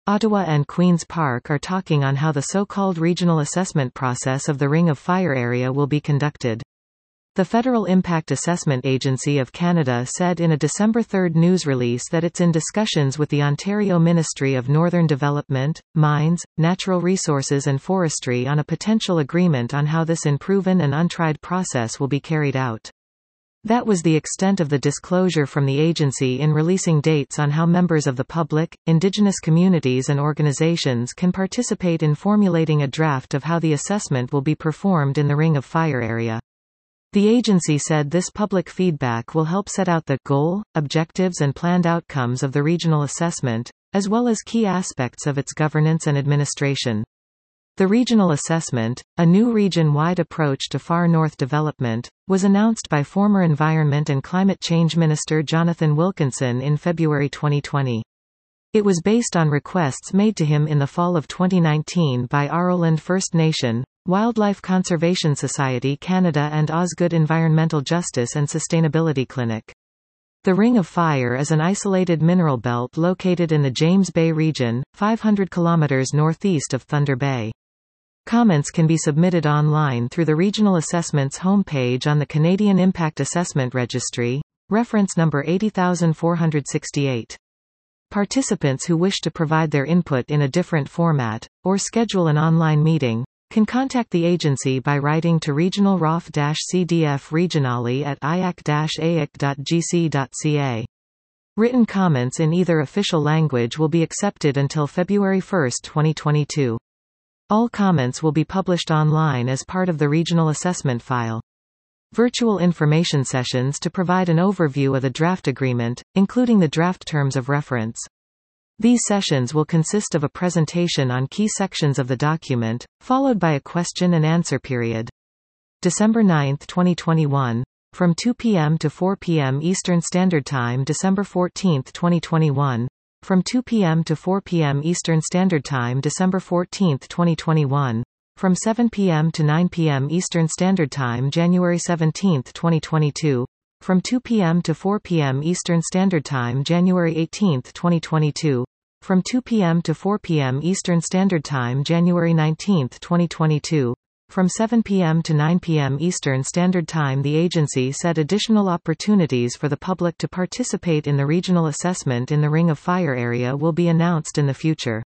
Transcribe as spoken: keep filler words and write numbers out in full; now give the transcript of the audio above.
Ottawa and Queen's Park are talking on how the so-called regional assessment process of the Ring of Fire area will be conducted. The Federal Impact Assessment Agency of Canada said in a December third news release that it's in discussions with the Ontario Ministry of Northern Development, Mines, Natural Resources and Forestry on a potential agreement on how this unproven and untried process will be carried out. That was the extent of the disclosure from the agency in releasing dates on how members of the public, Indigenous communities and organizations can participate in formulating a draft of how the assessment will be performed in the Ring of Fire area. The agency said this public feedback will help set out the goal, objectives and planned outcomes of the regional assessment, as well as key aspects of its governance and administration. The regional assessment, a new region-wide approach to far north development, was announced by former Environment and Climate Change Minister Jonathan Wilkinson in February twenty twenty. It was based on requests made to him in the fall of twenty nineteen by Aroland First Nation, Wildlife Conservation Society Canada and Osgood Environmental Justice and Sustainability Clinic. The Ring of Fire is an isolated mineral belt located in the James Bay region, five hundred kilometers northeast of Thunder Bay. Comments can be submitted online through the Regional Assessments homepage on the Canadian Impact Assessment Registry, reference number eight zero four six eight. Participants who wish to provide their input in a different format, or schedule an online meeting, can contact the agency by writing to Regional R O F-C D F Regionale at I A C A I C dot G C dot C A. Written comments in either official language will be accepted until February first twenty twenty-two. All comments will be published online as part of the regional assessment file. Virtual information sessions to provide an overview of the draft agreement, including the draft terms of reference. These sessions will consist of a presentation on key sections of the document, followed by a question and answer period. December ninth twenty twenty-one. From two p m to four p m Eastern Standard Time. December fourteenth twenty twenty-one. From two p m to four p m Eastern Standard Time. December fourteenth twenty twenty-one. From seven p m to nine p m Eastern Standard Time. January seventeenth twenty twenty-two. From two p m to four p m Eastern Standard Time. January eighteenth twenty twenty-two. From two p m to four p m Eastern Standard Time. January nineteenth twenty twenty-two. From seven p m to nine p m Eastern Standard Time. The agency said additional opportunities for the public to participate in the regional assessment in the Ring of Fire area will be announced in the future.